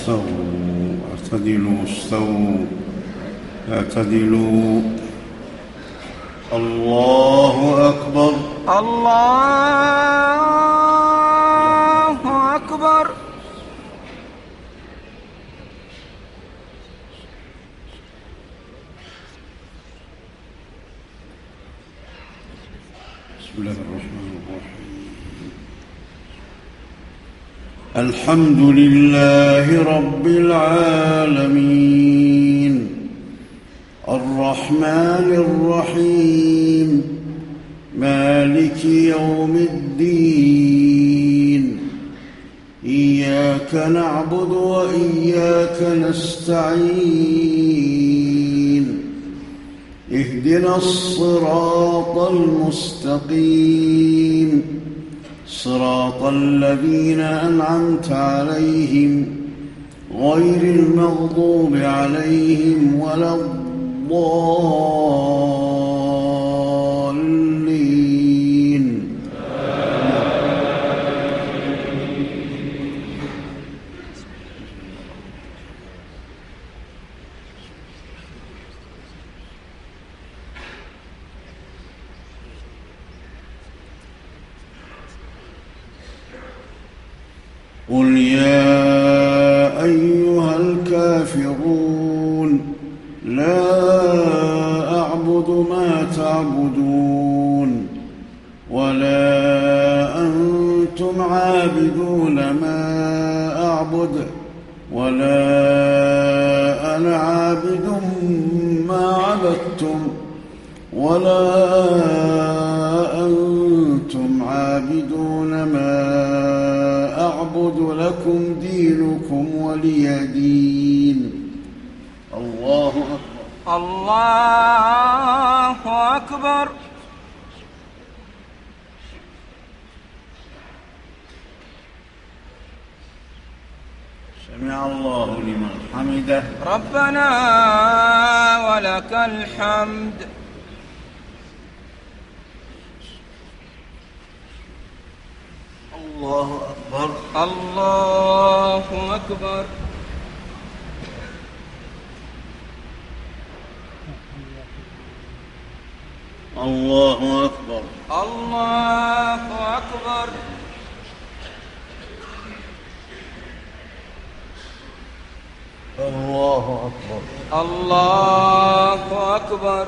استووا اعتدلوا استووا اعتدلوا. الله أكبر الله أكبر. بسم الله الرحمن الرحيم. الحمد لله رب العالمين الرحمن الرحيم مالك يوم الدين إياك نعبد وإياك نستعين اهدنا الصراط المستقيم صراط الذين أنعمت عليهم غير المغضوب عليهم ولا الضالين. قل يا أيها الكافرون لا أعبد ما تعبدون ولا أنتم عابدون ما أعبد ولا أنا عابد ما عبدتم ولا أنتم عابدون ما أعبد لكم دينكم ولي دين. الله أكبر الله أكبر. سمع الله لمن حمده ربنا ولك الحمد. الله أكبر الله أكبر. الله أكبر الله أكبر. الله أكبر الله أكبر.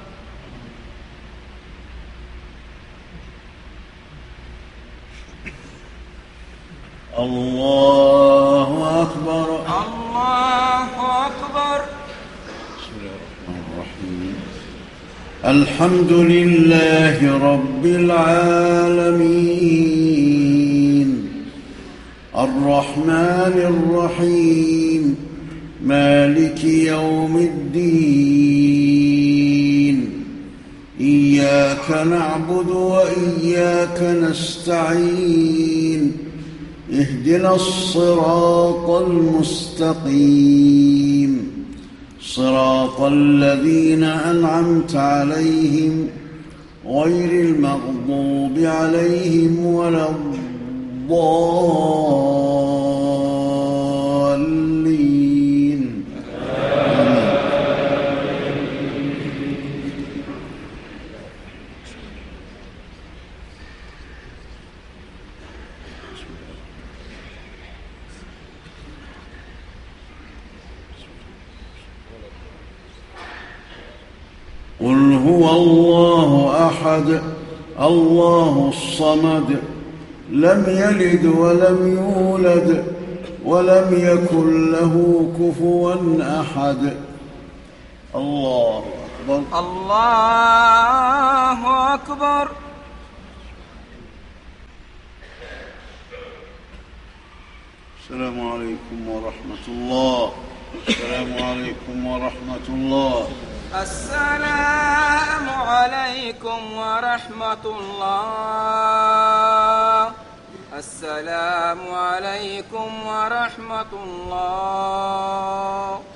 الله أكبر. الله أكبر. بسم الله الرحمن الرحيم. الحمد لله رب العالمين الرحمن الرحيم مالك يوم الدين إياك نعبد وإياك نستعين اهدنا الصراط المستقيم صراط الذين أنعمت عليهم غير المغضوب عليهم ولا الضالين. قل هو الله أحد الله الصمد لم يلد ولم يولد ولم يكن له كفوا أحد. الله أكبر الله أكبر. السلام عليكم ورحمة الله. السلام عليكم ورحمة الله. السلام عليكم ورحمة الله. السلام عليكم ورحمة الله.